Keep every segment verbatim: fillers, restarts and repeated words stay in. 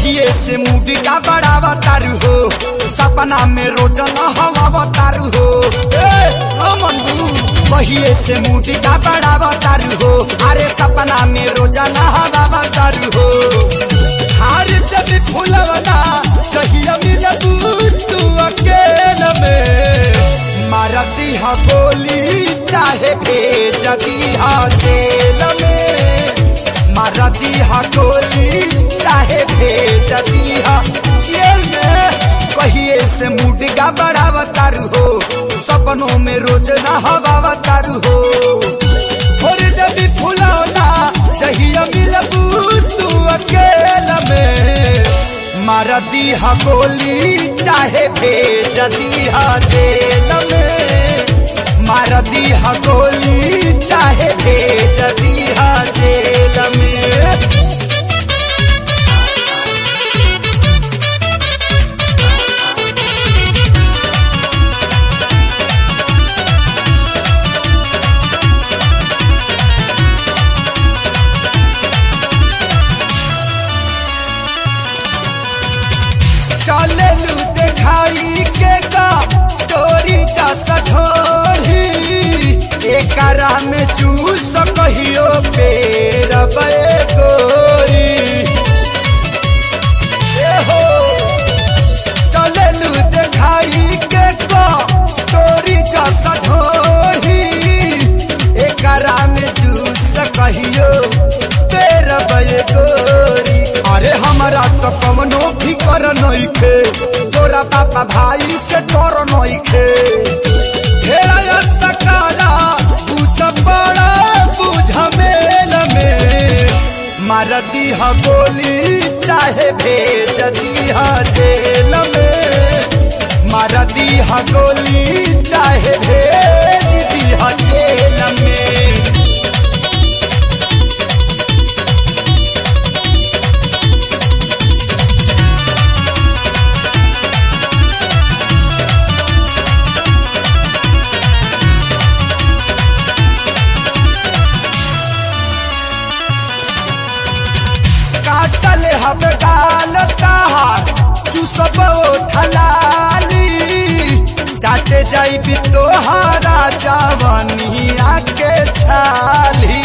कहिए से मूड का बढ़ावा तारू हो, सपना में रोज हवा तारू हो। कहिए से मूड का बढ़ावा तारू हो, अरे सपना में रोज हवा तारू हो। हार जब फुलवना चाहिए मिलबू तू अकेला में, मारा दीहा गोली चाहे भेज दीहा जेल में, मारा दीहा गोली चाहे भेज दीहा जेल में। कहिए से मूड का बढ़ावा तारू हो, सपनों में रोज नहवा तारू हो। और जब फुलौना चाहिए मिलबू तू अकेला में, मारा दीहा गोली चाहे भेज दीहा जेल में, मारा दीहा गोली चाहे भेज दीहा जेल में। चले लू दिखाई के का डोरी जा सठोरी, एकरा में चूस कहियो पेर बे गोरी। हो चले लू दिखाई के का डोरी जा सठोरी, एकरा में चूस कहियो पेर बे गोरी। अरे हमारा तो कवनो फिकर नइखे, तोरा पापा भाई से डर नइखे। हेरा तकाला भूत बड़ा बुझ मेल में, मार दीहा गोली चाहे भेज दीहा जेल में, मार दीहा गोली चाहे भेज दीहा जेल में। काटल हब गाल ताहार चूसब ठलाली, चाटे जाइबी तोहारा जवनिया के छाली।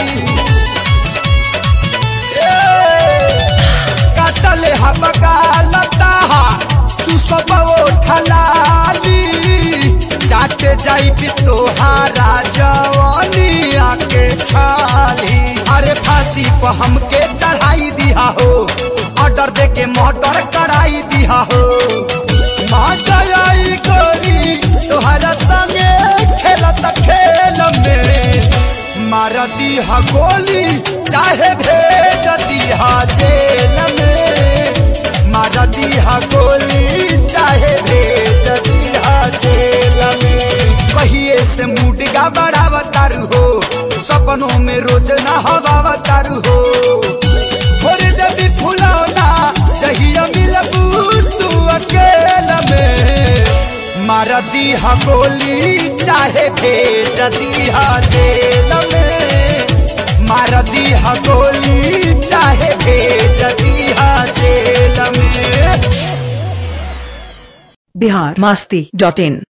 काटल हब गाल ताहार चूसब ठलाली, चाटे जाइबी तोहारा जवनिया के छाली। अरे फांसी पर हमके चढ़ाई दिया हो, ऑर्डर दे के मर्डर कराई दिया हो। माँ जयाई गोरी तोहरा संगे खेलत खेल में, मार दीहा गोली चाहे भेज दीहा जेल में, मार दीहा गोली चाहे भेज दीहा जेल में। कहिए से मूड का बढ़ावा तारू हो, सपनों में रोज नहवा तारू हो। और जब फुलौना चाहिए मिलबू तू अकेला में, मारा दीहा गोली चाहे भेज दीहा जेल में, मारा दीहा गोली चाहे भेज दीहा जेल में। बिहार मस्ती डॉट इन